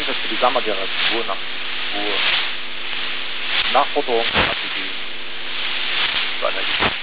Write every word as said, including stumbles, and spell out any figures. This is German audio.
Verständnis für die Gamma-Generation, nach, wo Nachforderungen von A P G zu analysieren.